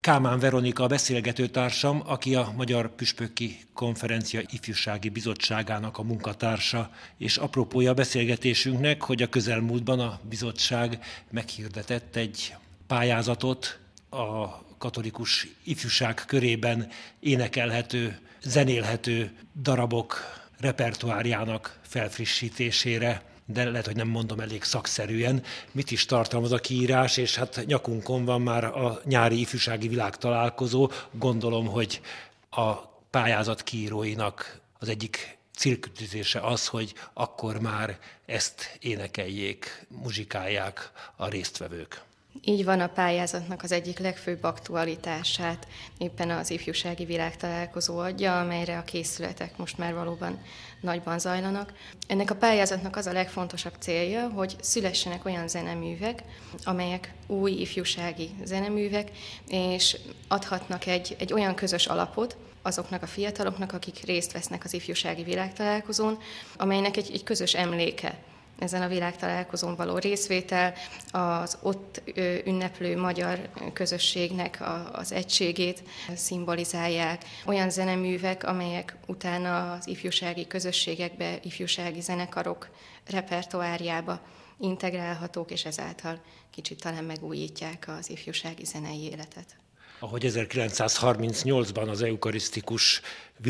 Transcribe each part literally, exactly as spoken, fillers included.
Kálmán Veronika a beszélgetőtársam, aki a Magyar Püspöki Konferencia Ifjúsági Bizottságának a munkatársa, és apropója a beszélgetésünknek, hogy a közelmúltban a bizottság meghirdetett egy pályázatot a katolikus ifjúság körében énekelhető, zenélhető darabok repertoárjának felfrissítésére, de lehet, hogy nem mondom elég szakszerűen, mit is tartalmaz a kiírás, és hát nyakunkon van már a nyári ifjúsági világtalálkozó. Gondolom, hogy a pályázat kiíróinak az egyik célkitűzése az, hogy akkor már ezt énekeljék, muzsikálják a résztvevők. Így van, a pályázatnak az egyik legfőbb aktualitását éppen az ifjúsági világtalálkozó adja, amelyre a készületek most már valóban nagyban zajlanak. Ennek a pályázatnak az a legfontosabb célja, hogy szülessenek olyan zeneművek, amelyek új ifjúsági zeneművek, és adhatnak egy, egy olyan közös alapot azoknak a fiataloknak, akik részt vesznek az ifjúsági világtalálkozón, amelynek egy, egy közös emléke ezen a világtalálkozón való részvétel, az ott ünneplő magyar közösségnek az egységét szimbolizálják. Olyan zeneművek, amelyek utána az ifjúsági közösségekbe, ifjúsági zenekarok repertoárjába integrálhatók, és ezáltal kicsit talán megújítják az ifjúsági zenei életet. Ahogy ezerkilencszázharmincnyolcban az eukarisztikus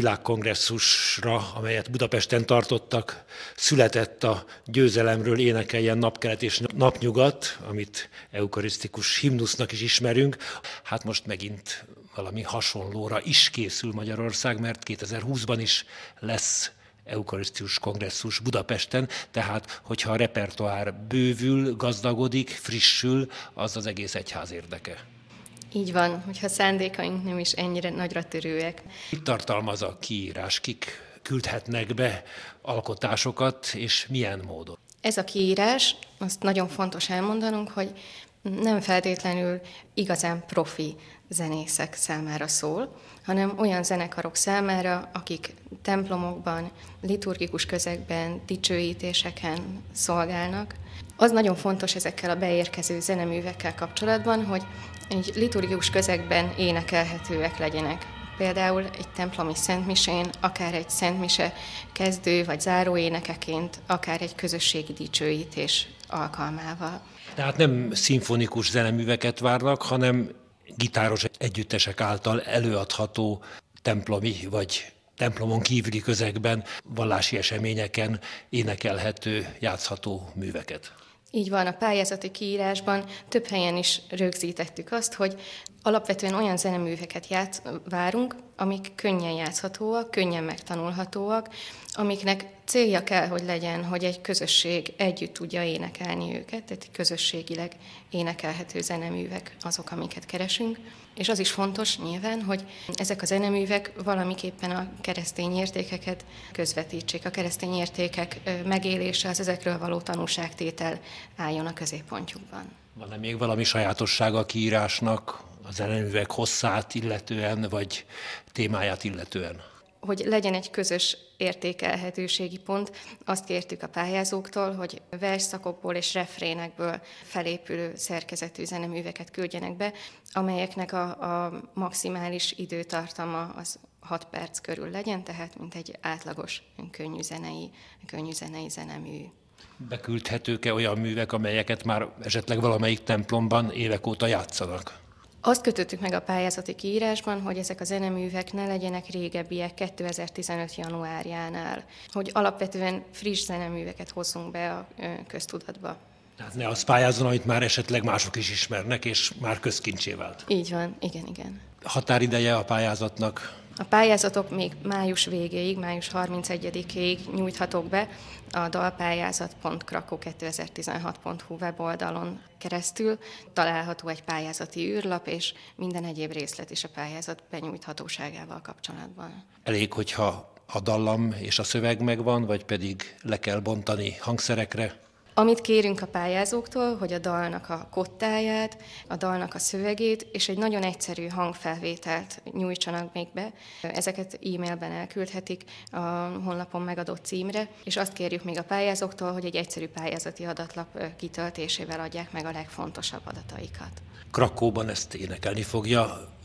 világkongresszusra, amelyet Budapesten tartottak, született a győzelemről énekeljen napkelet és napnyugat, amit eukarisztikus himnusznak is ismerünk. Hát most megint valami hasonlóra is készül Magyarország, mert kétezer-húszban is lesz eukarisztikus kongresszus Budapesten, tehát hogyha a repertoár bővül, gazdagodik, frissül, az az egész egyház érdeke. Így van, hogyha szándékaink nem is ennyire nagyra törőek. Mit tartalmaz a kiírás? Kik küldhetnek be alkotásokat, és milyen módon? Ez a kiírás, azt nagyon fontos elmondanunk, hogy nem feltétlenül igazán profi zenészek számára szól, hanem olyan zenekarok számára, akik templomokban, liturgikus közegben, dicsőítéseken szolgálnak. Az nagyon fontos ezekkel a beérkező zeneművekkel kapcsolatban, hogy egy liturgikus közegben énekelhetőek legyenek. Például egy templomi szentmisén, akár egy szentmise kezdő vagy záró énekeként, akár egy közösségi dicsőítés alkalmával. Tehát nem szimfonikus zeneműveket várnak, hanem gitáros együttesek által előadható templomi vagy templomon kívüli közegben, vallási eseményeken énekelhető, játszható műveket. Így van, a pályázati kiírásban több helyen is rögzítettük azt, hogy alapvetően olyan zeneműveket játsz, várunk, amik könnyen játszhatóak, könnyen megtanulhatóak, amiknek célja kell, hogy legyen, hogy egy közösség együtt tudja énekelni őket, tehát közösségileg énekelhető zeneművek azok, amiket keresünk. És az is fontos nyilván, hogy ezek a zeneművek valamiképpen a keresztény értékeket közvetítsék, a keresztény értékek megélése, az ezekről való tanúságtétel álljon a középpontjukban. Van-e még valami sajátossága a kiírásnak, a zeneművek hosszát illetően, vagy témáját illetően? Hogy legyen egy közös értékelhetőségi pont, azt kértük a pályázóktól, hogy versszakokból és refrénekből felépülő szerkezetű zeneműveket küldjenek be, amelyeknek a, a maximális időtartama az hat perc körül legyen, tehát mint egy átlagos könnyű zenei, könnyű zenei zenemű. Beküldhetők-e olyan művek, amelyeket már esetleg valamelyik templomban évek óta játszanak? Azt kötöttük meg a pályázati kiírásban, hogy ezek a zeneművek ne legyenek régebbiek kétezer-tizenöt januárjánál, hogy alapvetően friss zeneműveket hozzunk be a köztudatba. Tehát ne azt pályázzon, amit már esetleg mások is ismernek, és már közkincsé vált. Így van, igen, igen. Határideje a pályázatnak? A pályázatok még május végéig, május harmincegyedikéig nyújthatók be a dalpályázat pont krakow kétezer-tizenhat pont hu weboldalon keresztül. Található egy pályázati űrlap, és minden egyéb részlet is a pályázat benyújthatóságával kapcsolatban. Elég, hogyha a dallam és a szöveg megvan, vagy pedig le kell bontani hangszerekre? Amit kérünk a pályázóktól, hogy a dalnak a kottáját, a dalnak a szövegét és egy nagyon egyszerű hangfelvételt nyújtsanak még be. Ezeket e-mailben elküldhetik a honlapon megadott címre, és azt kérjük még a pályázóktól, hogy egy egyszerű pályázati adatlap kitöltésével adják meg a legfontosabb adataikat. Krakóban ezt énekelni fogja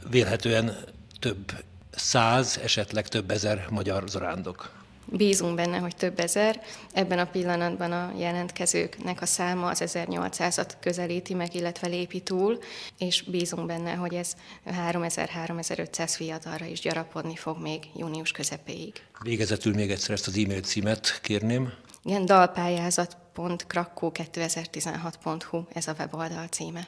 vélhetően több száz, esetleg több ezer magyar zarándok. Bízunk benne, hogy több ezer. Ebben a pillanatban a jelentkezőknek a száma az ezernyolcszázat közelíti meg, illetve lépi túl, és bízunk benne, hogy ez háromezer-háromezer-ötszáz fiatalra is gyarapodni fog még június közepéig. Végezetül még egyszer ezt az e-mail címet kérném. Igen, dalpályázat pont krakkó kétezer-tizenhat pont hu ez a weboldal címe.